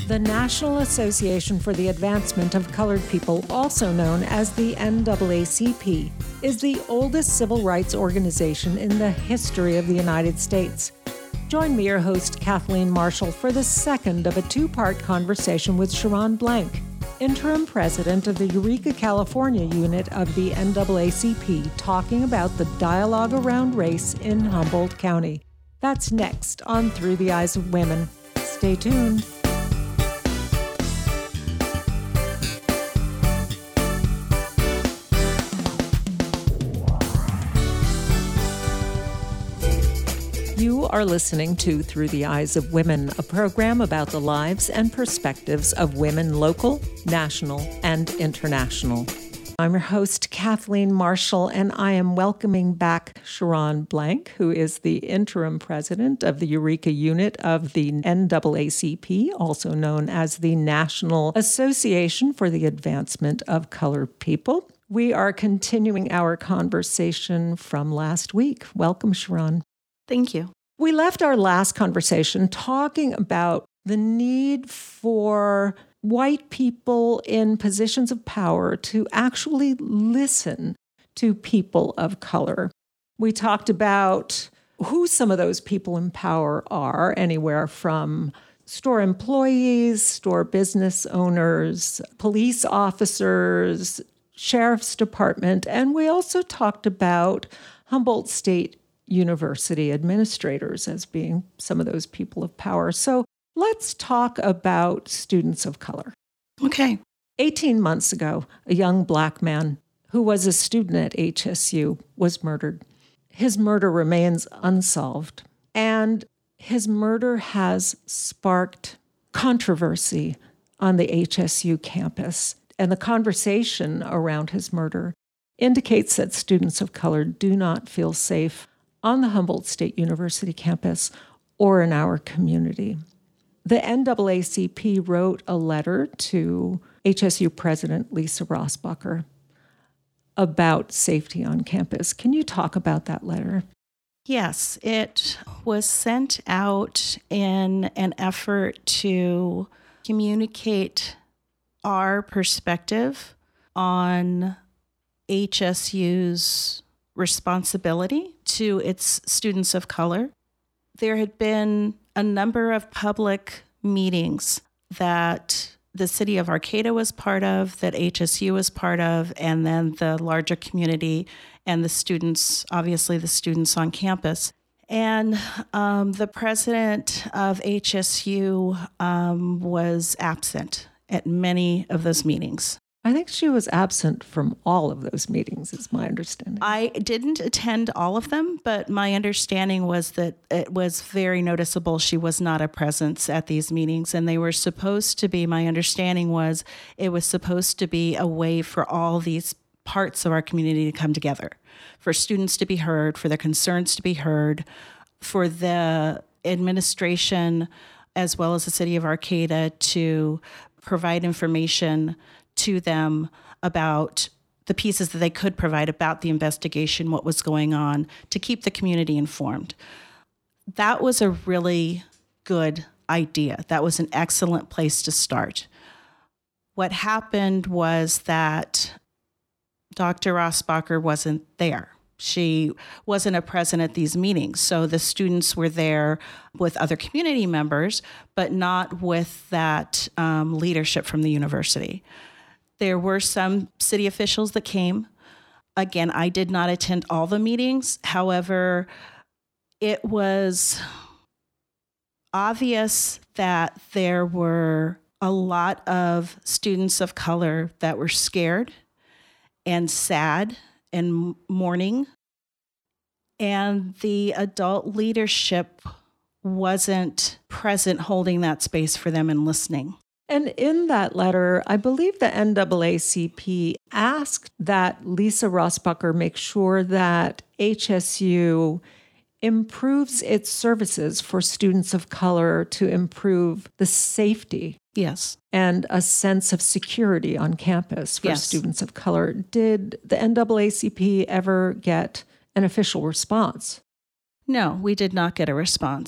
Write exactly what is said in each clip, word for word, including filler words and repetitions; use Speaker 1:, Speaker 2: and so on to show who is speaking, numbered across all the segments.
Speaker 1: The National Association for the Advancement of Colored People, also known as the N double A C P, is the oldest civil rights organization in the history of the United States. Join me, your host, Kathleen Marshall, for the second of a two-part conversation with Sharon Blank, interim president of the Eureka, California unit of the N double A C P, talking about the dialogue around race in Humboldt County. That's next on Through the Eyes of Women. Stay tuned. You are listening to Through the Eyes of Women, a program about the lives and perspectives of women local, national, and international. I'm your host, Kathleen Marshall, and I am welcoming back Sharon Blank, who is the interim president of the Eureka unit of the N double A C P, also known as the National Association for the Advancement of Colored People. We are continuing our conversation from last week. Welcome, Sharon.
Speaker 2: Thank you.
Speaker 1: We left our last conversation talking about the need for white people in positions of power to actually listen to people of color. We talked about who some of those people in power are, anywhere from store employees, store business owners, police officers, sheriff's department, and we also talked about Humboldt State University administrators as being some of those people of power. So let's talk about students of color.
Speaker 2: Okay.
Speaker 1: eighteen months ago, a young black man who was a student at H S U was murdered. His murder remains unsolved, and his murder has sparked controversy on the H S U campus. And the conversation around his murder indicates that students of color do not feel safe on the Humboldt State University campus or in our community. The N double A C P wrote a letter to H S U President Lisa Rossbacher about safety on campus. Can you talk about that letter?
Speaker 2: Yes, it was sent out in an effort to communicate our perspective on H S U's responsibility to its students of color. There had been a number of public meetings that the city of Arcata was part of, that H S U was part of, and then the larger community and the students, obviously the students on campus. And um, the president of H S U um, was absent at many of those meetings.
Speaker 1: I think she was absent from all of those meetings, is my understanding.
Speaker 2: I didn't attend all of them, but my understanding was that it was very noticeable she was not a presence at these meetings. And they were supposed to be, my understanding was, it was supposed to be a way for all these parts of our community to come together, for students to be heard, for their concerns to be heard, for the administration, as well as the city of Arcata, to provide information to them about the pieces that they could provide about the investigation, what was going on, to keep the community informed. That was a really good idea. That was an excellent place to start. What happened was that Doctor Rossbacher wasn't there. She wasn't a present at these meetings. So the students were there with other community members, but not with that um, leadership from the university. There were some city officials that came. Again, I did not attend all the meetings. However, it was obvious that there were a lot of students of color that were scared and sad and mourning. And the adult leadership wasn't present holding that space for them and listening.
Speaker 1: And in that letter, I believe the N double A C P asked that Lisa Rossbacher make sure that H S U improves its services for students of color to improve the safety.
Speaker 2: Yes.
Speaker 1: And a sense of security on campus for
Speaker 2: yes.
Speaker 1: students of color. Did the N double A C P ever get an official response?
Speaker 2: No, we did not get a response.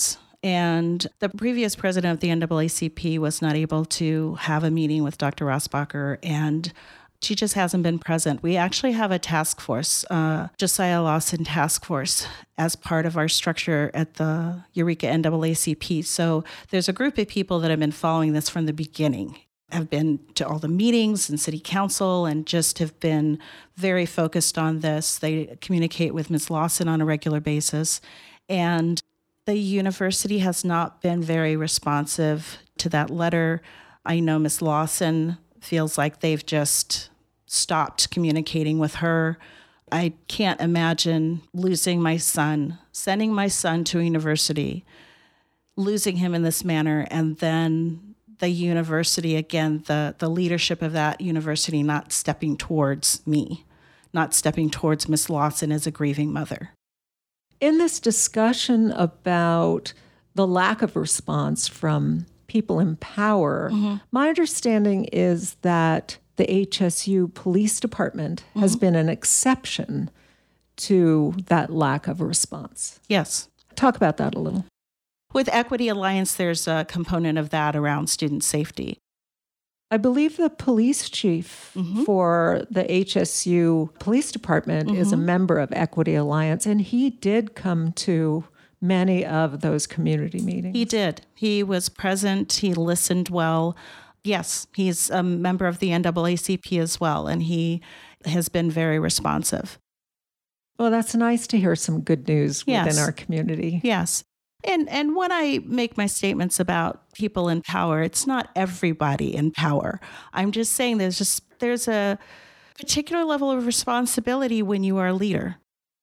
Speaker 2: And the previous president of the N double A C P was not able to have a meeting with Doctor Rossbacher, and she just hasn't been present. We actually have a task force, uh, Josiah Lawson Task Force, as part of our structure at the Eureka N double A C P. So there's a group of people that have been following this from the beginning, have been to all the meetings and city council and just have been very focused on this. They communicate with Miz Lawson on a regular basis. And the university has not been very responsive to that letter. I know Miz Lawson feels like they've just stopped communicating with her. I can't imagine losing my son, sending my son to a university, losing him in this manner, and then the university, again, the, the leadership of that university not stepping towards me, not stepping towards Miz Lawson as a grieving mother.
Speaker 1: In this discussion about the lack of response from people in power, mm-hmm. my understanding is that the H S U Police Department mm-hmm. has been an exception to that lack of response.
Speaker 2: Yes.
Speaker 1: Talk about that a little.
Speaker 2: With Equity Alliance, there's a component of that around student safety.
Speaker 1: I believe the police chief mm-hmm. for the H S U Police Department mm-hmm. is a member of Equity Alliance, and he did come to many of those community meetings.
Speaker 2: He did. He was present. He listened well. Yes, he's a member of the N double A C P as well, and he has been very responsive.
Speaker 1: Well, that's nice to hear some good news
Speaker 2: yes.
Speaker 1: within our community.
Speaker 2: Yes. And and when I make my statements about people in power, it's not everybody in power. I'm just saying there's just there's a particular level of responsibility when you are a leader.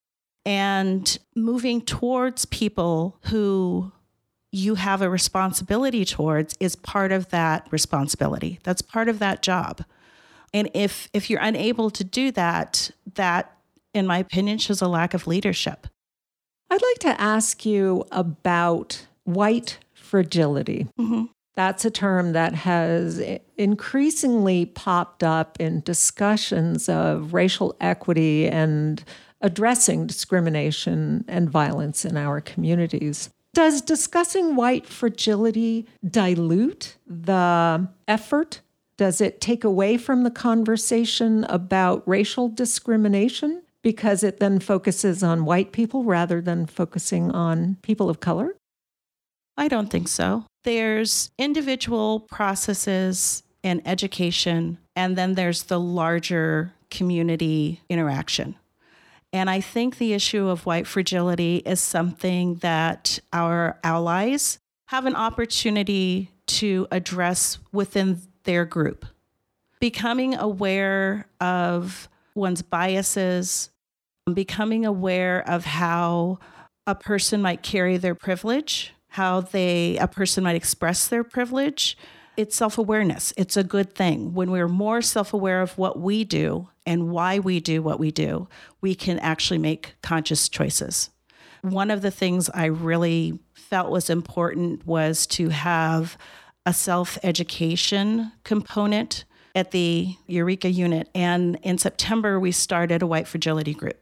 Speaker 2: And moving towards people who you have a responsibility towards is part of that responsibility. That's part of that job. And if if you're unable to do that, that, in my opinion, shows a lack of leadership.
Speaker 1: I'd like to ask you about white fragility. Mm-hmm. That's a term that has increasingly popped up in discussions of racial equity and addressing discrimination and violence in our communities. Does discussing white fragility dilute the effort? Does it take away from the conversation about racial discrimination because it then focuses on white people rather than focusing on people of color?
Speaker 2: I don't think so. There's individual processes and education, and then there's the larger community interaction. And I think the issue of white fragility is something that our allies have an opportunity to address within their group. Becoming aware of one's biases, becoming aware of how a person might carry their privilege, how they a person might express their privilege. It's self-awareness. It's a good thing. When we're more self-aware of what we do and why we do what we do, we can actually make conscious choices. One of the things I really felt was important was to have a self-education component at the Eureka unit. And in September, we started a white fragility group.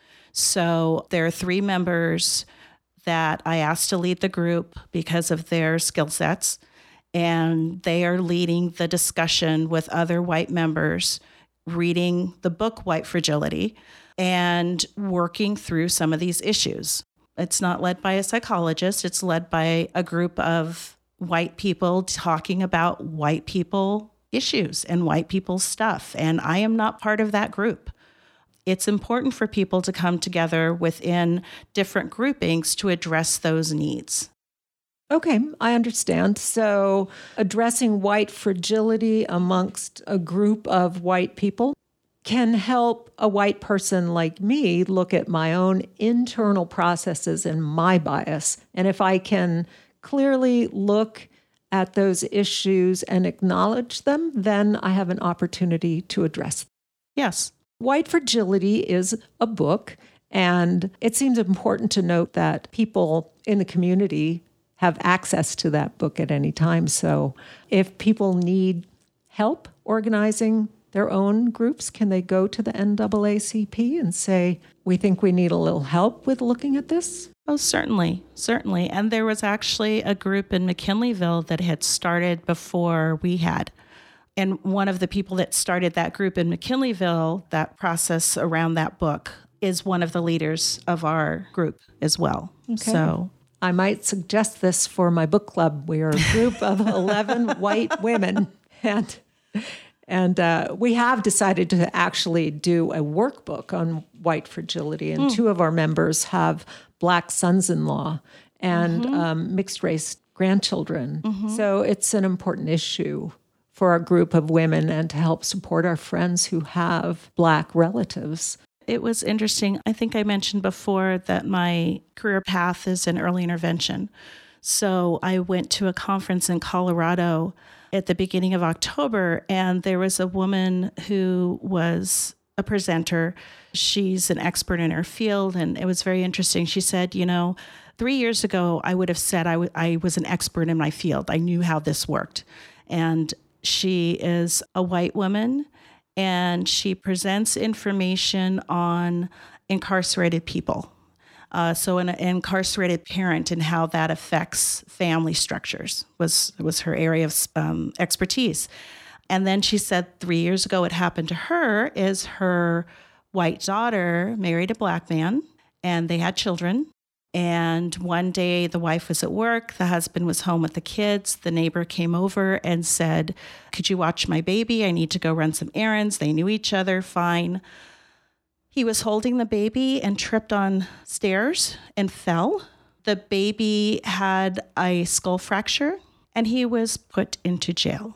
Speaker 2: So there are three members that I asked to lead the group because of their skill sets. And they are leading the discussion with other white members, reading the book White Fragility, and working through some of these issues. It's not led by a psychologist. It's led by a group of white people talking about white people issues and white people's stuff. And I am not part of that group. It's important for people to come together within different groupings to address those needs.
Speaker 1: Okay, I understand. So addressing white fragility amongst a group of white people can help a white person like me look at my own internal processes and my bias. And if I can clearly look at those issues and acknowledge them, then I have an opportunity to address them.
Speaker 2: Yes.
Speaker 1: White Fragility is a book, and it seems important to note that people in the community have access to that book at any time. So if people need help organizing their own groups? Can they go to the N double A C P and say, we think we need a little help with looking at this?
Speaker 2: Oh, certainly, certainly. And there was actually a group in McKinleyville that had started before we had. And one of the people that started that group in McKinleyville, that process around that book, is one of the leaders of our group as well.
Speaker 1: Okay.
Speaker 2: So
Speaker 1: I might suggest this for my book club. We are a group of eleven white women, and and uh, we have decided to actually do a workbook on white fragility. And mm. two of our members have Black sons-in-law and mm-hmm. um, mixed-race grandchildren. Mm-hmm. So it's an important issue for our group of women and to help support our friends who have Black relatives.
Speaker 2: It was interesting. I think I mentioned before that my career path is in early intervention. So I went to a conference in Colorado at the beginning of October, and there was a woman who was a presenter. She's an expert in her field, and it was very interesting. She said, you know, three years ago, I would have said I, w- I was an expert in my field. I knew how this worked. And she is a white woman, and she presents information on incarcerated people. Uh, so an, an incarcerated parent and how that affects family structures was, was her area of um, expertise. And then she said three years ago what happened to her is her white daughter married a Black man, and they had children. And one day the wife was at work, the husband was home with the kids. The neighbor came over and said, could you watch my baby? I need to go run some errands. They knew each other, fine. He was holding the baby and tripped on stairs and fell. The baby had a skull fracture, and he was put into jail.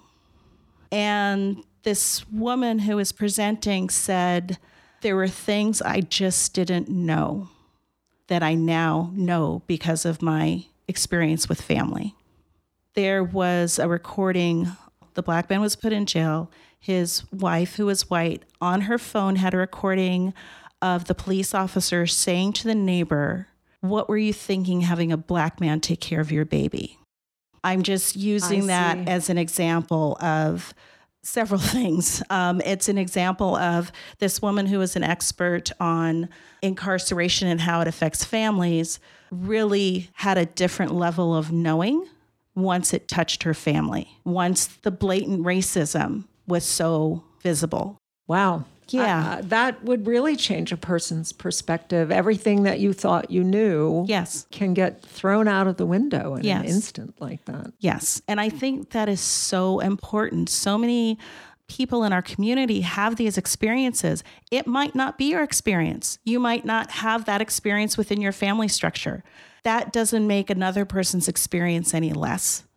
Speaker 2: And this woman who was presenting said, there were things I just didn't know that I now know because of my experience with family. There was a recording. The Black man was put in jail. His wife, who was white, on her phone had a recording of the police officer saying to the neighbor, what were you thinking having a Black man take care of your baby? I'm just using that as an example of several things. Um, it's an example of this woman who is an expert on incarceration and how it affects families really had a different level of knowing once it touched her family, once the blatant racism was so visible.
Speaker 1: Wow.
Speaker 2: Yeah.
Speaker 1: Uh, that would really change a person's perspective. Everything that you thought you knew
Speaker 2: yes.
Speaker 1: can get thrown out of the window in
Speaker 2: yes.
Speaker 1: an instant like that.
Speaker 2: Yes. And I think that is so important. So many people in our community have these experiences. It might not be your experience. You might not have that experience within your family structure. That doesn't make another person's experience any less.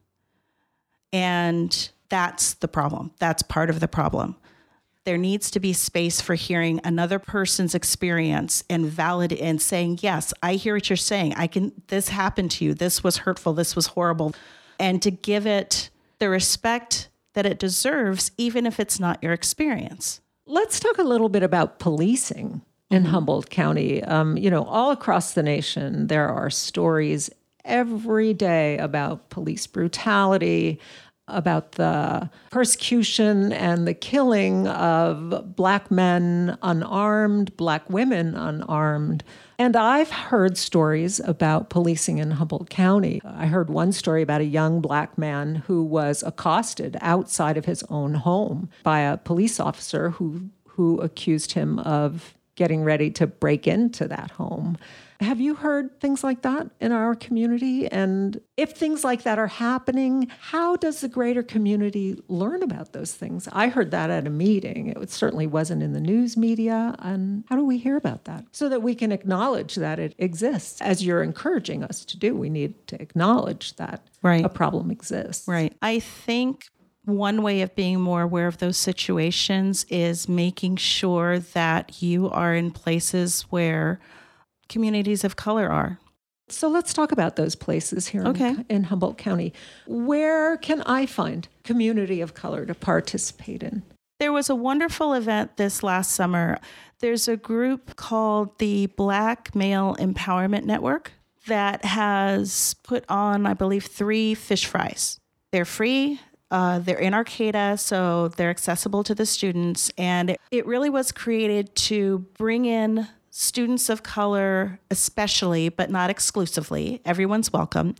Speaker 2: And that's the problem. That's part of the problem. There needs to be space for hearing another person's experience and valid and saying, yes, I hear what you're saying. I can, this happened to you. This was hurtful. This was horrible. And to give it the respect that it deserves, even if it's not your experience.
Speaker 1: Let's talk a little bit about policing in mm-hmm. Humboldt County. Um, you know, all across the nation, there are stories every day about police brutality, about the persecution and the killing of Black men unarmed, Black women unarmed. And I've heard stories about policing in Humboldt County. I heard one story about a young Black man who was accosted outside of his own home by a police officer who, who accused him of getting ready to break into that home. Have you heard things like that in our community? And if things like that are happening, how does the greater community learn about those things? I heard that at a meeting. It certainly wasn't in the news media. And how do we hear about that? So that we can acknowledge that it exists, as you're encouraging us to do. We need to acknowledge that
Speaker 2: right.
Speaker 1: a problem exists.
Speaker 2: Right. I think one way of being more aware of those situations is making sure that you are in places where communities of color are.
Speaker 1: So let's talk about those places here
Speaker 2: okay.
Speaker 1: in, in Humboldt County. Where can I find community of color to participate in?
Speaker 2: There was a wonderful event this last summer. There's a group called the Black Male Empowerment Network that has put on, I believe, three fish fries. They're free. Uh, they're in Arcata, so they're accessible to the students. And it, it really was created to bring in students of color, especially, but not exclusively, everyone's welcome,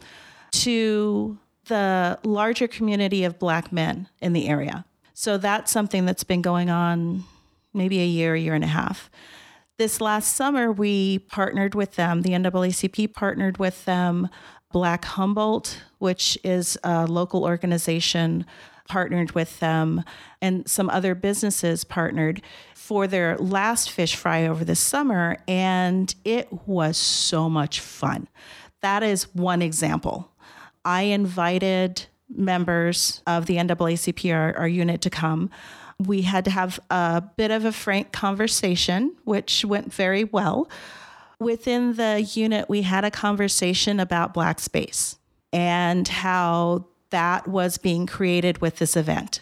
Speaker 2: to the larger community of Black men in the area. So that's something that's been going on maybe a year, year and a half. This last summer, we partnered with them. The N double A C P partnered with them. Black Humboldt, which is a local organization, partnered with them, and some other businesses partnered for their last fish fry over the summer, and it was so much fun. That is one example. I invited members of the N double A C P, our, our unit, to come. We had to have a bit of a frank conversation, which went very well. Within the unit, we had a conversation about Black space and how that was being created with this event.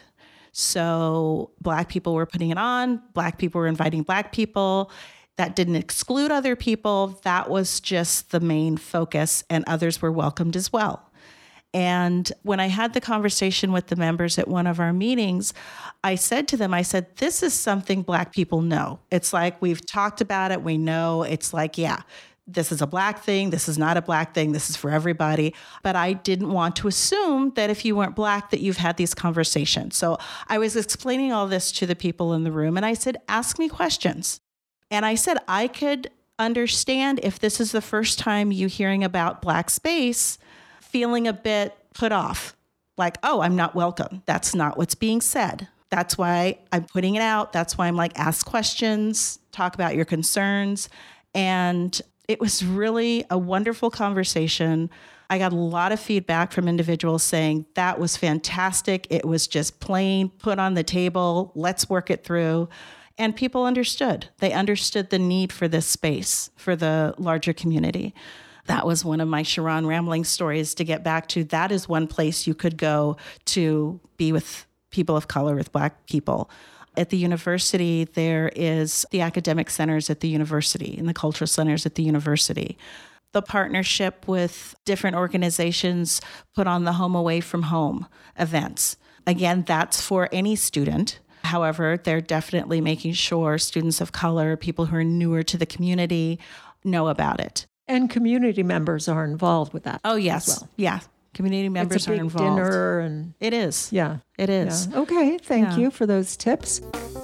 Speaker 2: So Black people were putting it on, Black people were inviting Black people. That didn't exclude other people. That was just the main focus, and others were welcomed as well. And when I had the conversation with the members at one of our meetings, I said to them, I said, this is something Black people know. It's like, we've talked about it. We know. It's like, yeah, this is a Black thing. This is not a Black thing. This is for everybody. But I didn't want to assume that if you weren't Black, that you've had these conversations. So I was explaining all this to the people in the room, and I said, ask me questions. And I said, I could understand if this is the first time you hearing about Black space, feeling a bit put off, like, oh, I'm not welcome. That's not what's being said. That's why I'm putting it out. That's why I'm like, ask questions, talk about your concerns. And it was really a wonderful conversation. I got a lot of feedback from individuals saying that was fantastic. It was just plain put on the table. Let's work it through. And people understood. They understood the need for this space for the larger community. That was one of my Sharon rambling stories to get back to. That is one place you could go to be with people of color, with Black people. At the university, there is the academic centers at the university and the cultural centers at the university. The partnership with different organizations put on the Home Away from Home events. Again, that's for any student. However, they're definitely making sure students of color, people who are newer to the community, know about it.
Speaker 1: And community members are involved with that.
Speaker 2: Oh, yes. As well. Yeah. Community members
Speaker 1: it's a big
Speaker 2: are involved.
Speaker 1: Dinner and
Speaker 2: it is.
Speaker 1: Yeah.
Speaker 2: It is.
Speaker 1: Yeah. Okay. Thank
Speaker 2: yeah.
Speaker 1: you for those tips.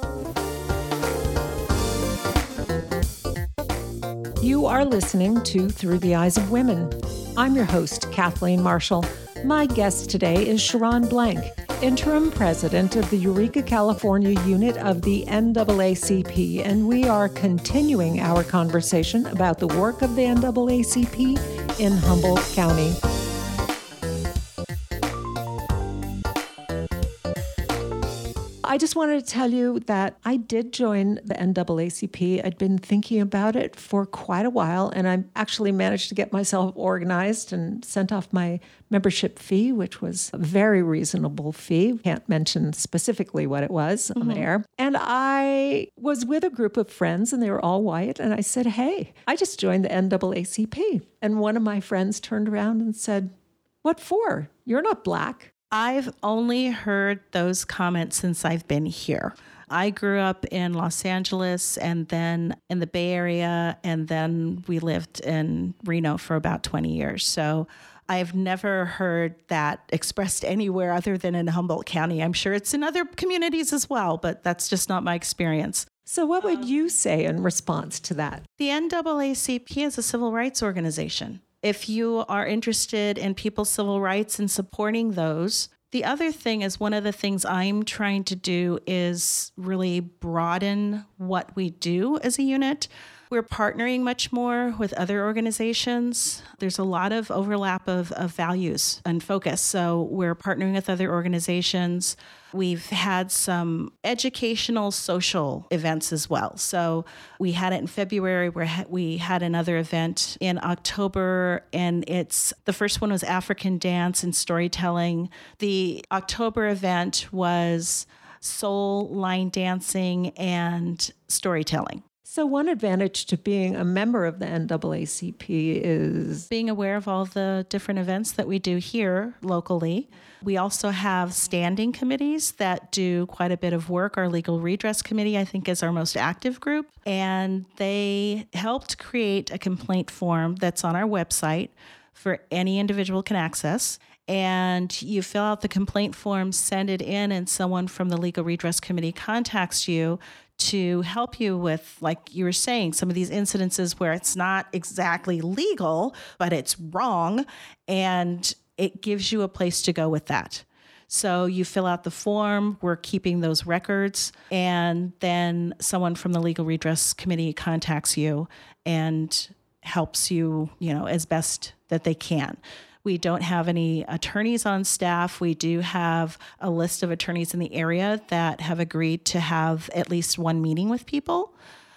Speaker 1: You are listening to Through the Eyes of Women. I'm your host, Kathleen Marshall. My guest today is Sharon Blank, interim president of the Eureka, California unit of the N double A C P, and we are continuing our conversation about the work of the N double A C P in Humboldt County. I just wanted to tell you that I did join the N double A C P. I'd been thinking about it for quite a while, and I actually managed to get myself organized and sent off my membership fee, which was a very reasonable fee. Can't mention specifically what it was mm-hmm. on the air. And I was with a group of friends, and they were all white, and I said, hey, I just joined the N double A C P. And one of my friends turned around and said, what for? You're not Black.
Speaker 2: I've only heard those comments since I've been here. I grew up in Los Angeles and then in the Bay Area, and then we lived in Reno for about twenty years. So I've never heard that expressed anywhere other than in Humboldt County. I'm sure it's in other communities as well, but that's just not my experience.
Speaker 1: So what would you say in response to that?
Speaker 2: The N double A C P is a civil rights organization. If you are interested in people's civil rights and supporting those, the other thing is one of the things I'm trying to do is really broaden what we do as a unit. We're partnering much more with other organizations. There's a lot of overlap of, of values and focus. So we're partnering with other organizations. We've had some educational, social events as well. So we had it in February, where we had another event in October, and it's the first one was African dance and storytelling. The October event was soul, line dancing, and storytelling.
Speaker 1: So one advantage to being a member of the N double A C P is
Speaker 2: being aware of all the different events that we do here locally. We also have standing committees that do quite a bit of work. Our Legal Redress Committee, I think, is our most active group, and they helped create a complaint form that's on our website for any individual can access. And you fill out the complaint form, send it in, and someone from the Legal Redress Committee contacts you to help you with, like you were saying, some of these incidences where it's not exactly legal, but it's wrong, and it gives you a place to go with that. So you fill out the form, we're keeping those records, and then someone from the Legal Redress Committee contacts you and helps you, you know, as best that they can. We don't have any attorneys on staff. We do have a list of attorneys in the area that have agreed to have at least one meeting with people.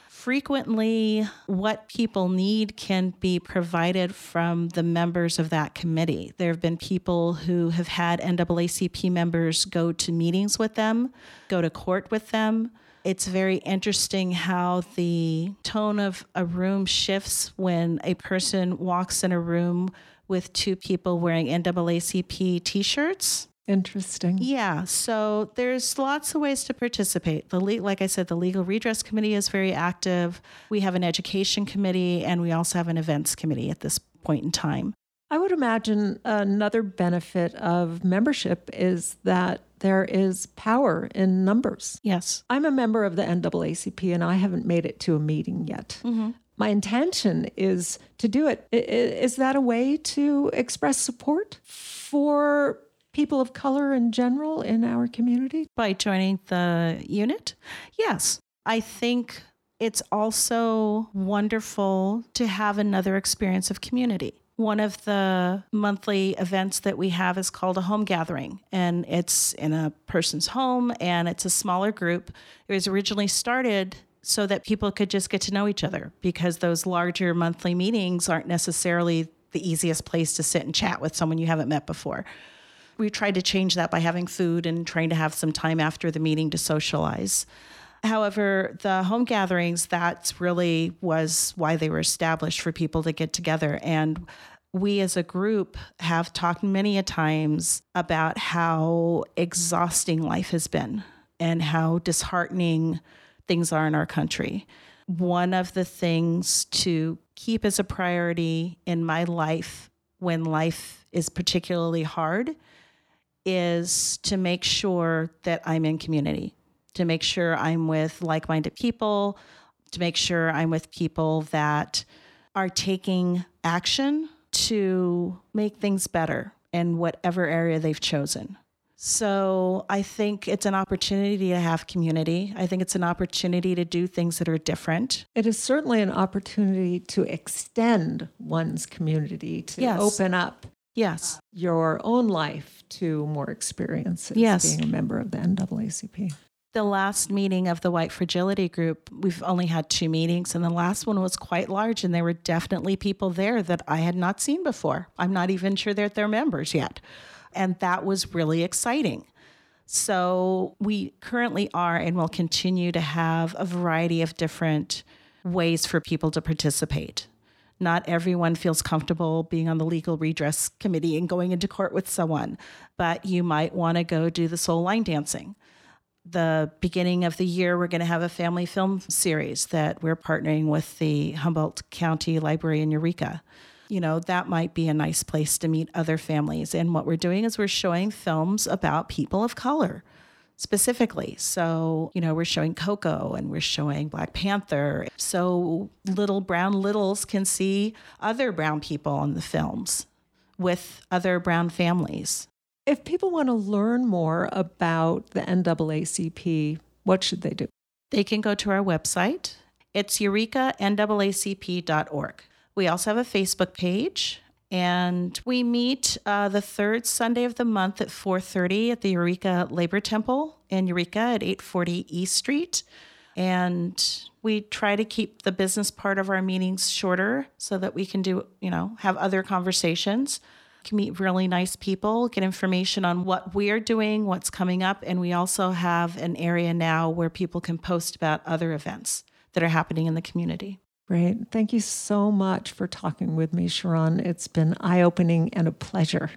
Speaker 2: Frequently, what people need can be provided from the members of that committee. There have been people who have had N double A C P members go to meetings with them, go to court with them. It's very interesting how the tone of a room shifts when a person walks in a room with two people wearing N double A C P t-shirts.
Speaker 1: Interesting.
Speaker 2: Yeah, so there's lots of ways to participate. The le- like I said, the Legal Redress Committee is very active. We have an education committee, and we also have an events committee at this point in time.
Speaker 1: I would imagine another benefit of membership is that there is power in numbers.
Speaker 2: Yes.
Speaker 1: I'm a member of the N double A C P, and I haven't made it to a meeting yet.
Speaker 2: Mm-hmm.
Speaker 1: My intention is to do it. Is that a way to express support for people of color in general in our community?
Speaker 2: By joining the unit? Yes. I think it's also wonderful to have another experience of community. One of the monthly events that we have is called a home gathering, and it's in a person's home, and it's a smaller group. It was originally started so that people could just get to know each other, because those larger monthly meetings aren't necessarily the easiest place to sit and chat with someone you haven't met before. We tried to change that by having food and trying to have some time after the meeting to socialize. However, the home gatherings, that's really was why they were established, for people to get together. And we as a group have talked many a times about how exhausting life has been and how disheartening things are in our country. One of the things to keep as a priority in my life when life is particularly hard is to make sure that I'm in community, to make sure I'm with like-minded people, to make sure I'm with people that are taking action to make things better in whatever area they've chosen. So I think it's an opportunity to have community. I think it's an opportunity to do things that are different.
Speaker 1: It is certainly an opportunity to extend one's community, to
Speaker 2: Yes.
Speaker 1: open up
Speaker 2: Yes.
Speaker 1: your own life to more experiences,
Speaker 2: Yes.
Speaker 1: being a member of the N double A C P.
Speaker 2: The last meeting of the White Fragility Group, we've only had two meetings, and the last one was quite large, and there were definitely people there that I had not seen before. I'm not even sure that they're members yet. And that was really exciting. So we currently are and will continue to have a variety of different ways for people to participate. Not everyone feels comfortable being on the Legal Redress Committee and going into court with someone, but you might want to go do the soul line dancing. The beginning of the year, we're going to have a family film series that we're partnering with the Humboldt County Library in Eureka. You know, that might be a nice place to meet other families. And what we're doing is we're showing films about people of color specifically. So, you know, we're showing Coco and we're showing Black Panther. So little brown littles can see other brown people in the films with other brown families.
Speaker 1: If people want to learn more about the N double A C P, what should they do?
Speaker 2: They can go to our website. It's eureka N double A C P dot org. We also have a Facebook page, and we meet uh, the third Sunday of the month at four thirty at the Eureka Labor Temple in Eureka at eight forty East Street. And we try to keep the business part of our meetings shorter so that we can do, you know, have other conversations, can meet really nice people, get information on what we're doing, what's coming up. And we also have an area now where people can post about other events that are happening in the community.
Speaker 1: Great. Thank you so much for talking with me, Sharon. It's been eye-opening and a pleasure.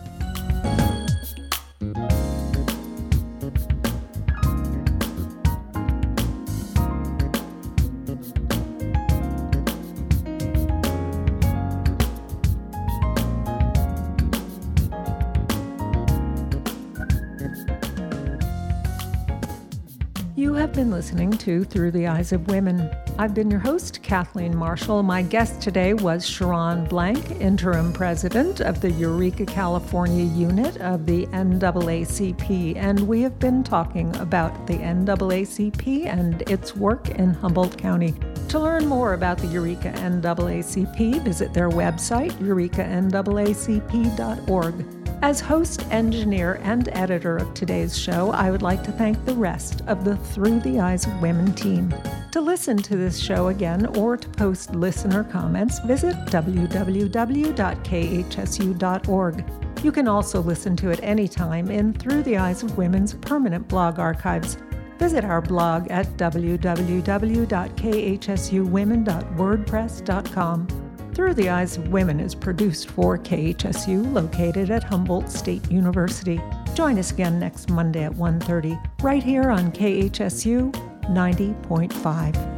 Speaker 1: You have been listening to Through the Eyes of Women. I've been your host, Kathleen Marshall. My guest today was Sharon Blank, Interim President of the Eureka, California unit of the N double A C P, and we have been talking about the N double A C P and its work in Humboldt County. To learn more about the Eureka N double A C P, visit their website, eureka N double A C P dot org. As host, engineer, and editor of today's show, I would like to thank the rest of the Through the Eyes of Women team. To listen to this show again or to post listener comments, visit w w w dot k h s u dot org. You can also listen to it anytime in Through the Eyes of Women's permanent blog archives. Visit our blog at w w w dot k h s u women dot wordpress dot com. Through the Eyes of Women is produced for K H S U, located at Humboldt State University. Join us again next Monday at one thirty, right here on K H S U ninety point five.